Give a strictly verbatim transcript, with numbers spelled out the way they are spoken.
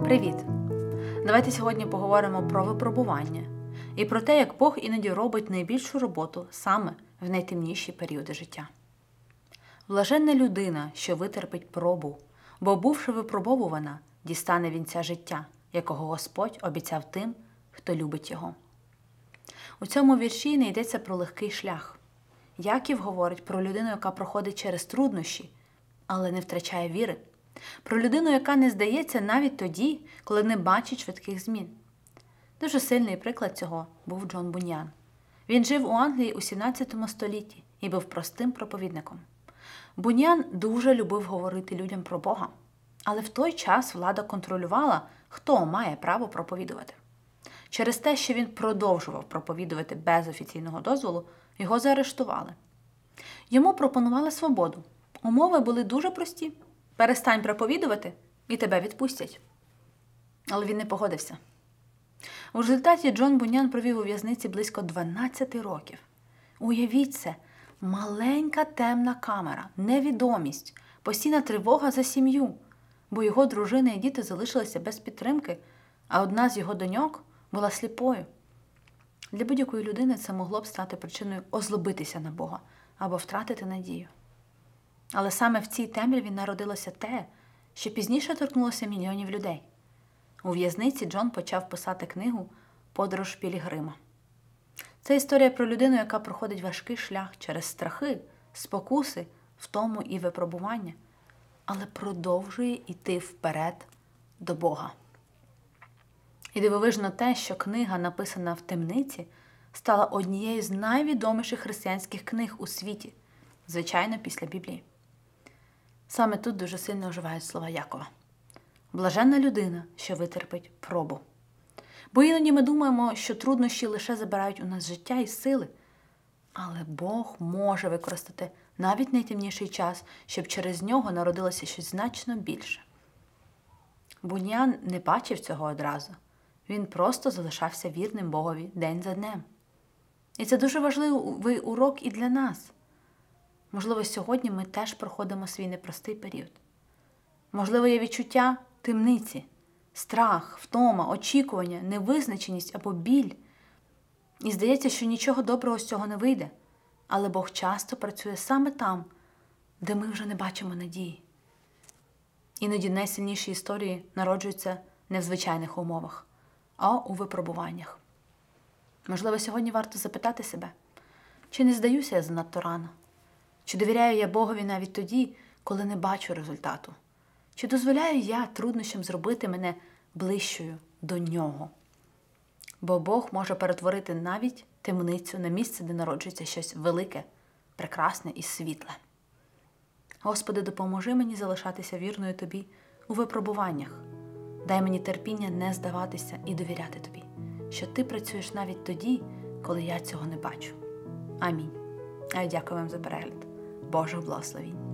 Привіт! Давайте сьогодні поговоримо про випробування і про те, як Бог іноді робить найбільшу роботу саме в найтемніші періоди життя. Блаженна людина, що витерпить пробу, бо, бувши випробовувана, дістане вінця життя, якого Господь обіцяв тим, хто любить його. У цьому вірші не йдеться про легкий шлях. Яків говорить про людину, яка проходить через труднощі, але не втрачає віри. Про людину, яка не здається навіть тоді, коли не бачить швидких змін. Дуже сильний приклад цього був Джон Буньян. Він жив у Англії у сімнадцятому столітті і був простим проповідником. Буньян дуже любив говорити людям про Бога, але в той час влада контролювала, хто має право проповідувати. Через те, що він продовжував проповідувати без офіційного дозволу, його заарештували. Йому пропонували свободу. Умови були дуже прості. Перестань проповідувати, і тебе відпустять. Але він не погодився. У результаті Джон Буньян провів у в'язниці близько дванадцять років. Уявіть це, маленька темна камера, невідомість, постійна тривога за сім'ю, бо його дружина і діти залишилися без підтримки, а одна з його доньок була сліпою. Для будь-якої людини це могло б стати причиною озлобитися на Бога або втратити надію. Але саме в цій темряві народилося те, що пізніше торкнулося мільйонів людей. У в'язниці Джон почав писати книгу «Подорож Пілігрима». Це історія про людину, яка проходить важкий шлях через страхи, спокуси, втому і випробування, але продовжує йти вперед до Бога. І дивовижно те, що книга, написана в темниці, стала однією з найвідоміших християнських книг у світі, звичайно, після Біблії. Саме тут дуже сильно оживають слова Якова. Блаженна людина, що витерпить пробу. Бо іноді ми думаємо, що труднощі лише забирають у нас життя і сили. Але Бог може використати навіть найтемніший час, щоб через нього народилося щось значно більше. Буньян не бачив цього одразу. Він просто залишався вірним Богові день за днем. І це дуже важливий урок і для нас. Можливо, сьогодні ми теж проходимо свій непростий період. Можливо, є відчуття темниці, страх, втома, очікування, невизначеність або біль. І здається, що нічого доброго з цього не вийде. Але Бог часто працює саме там, де ми вже не бачимо надії. Іноді найсильніші історії народжуються не в звичайних умовах, а у випробуваннях. Можливо, сьогодні варто запитати себе, чи не здаюся я занадто рано? Чи довіряю я Богові навіть тоді, коли не бачу результату? Чи дозволяю я труднощам зробити мене ближчою до Нього? Бо Бог може перетворити навіть темницю на місце, де народжується щось велике, прекрасне і світле. Господи, допоможи мені залишатися вірною Тобі у випробуваннях. Дай мені терпіння не здаватися і довіряти Тобі, що Ти працюєш навіть тоді, коли я цього не бачу. Амінь. А я дякую вам за перегляд. Божих благословінь.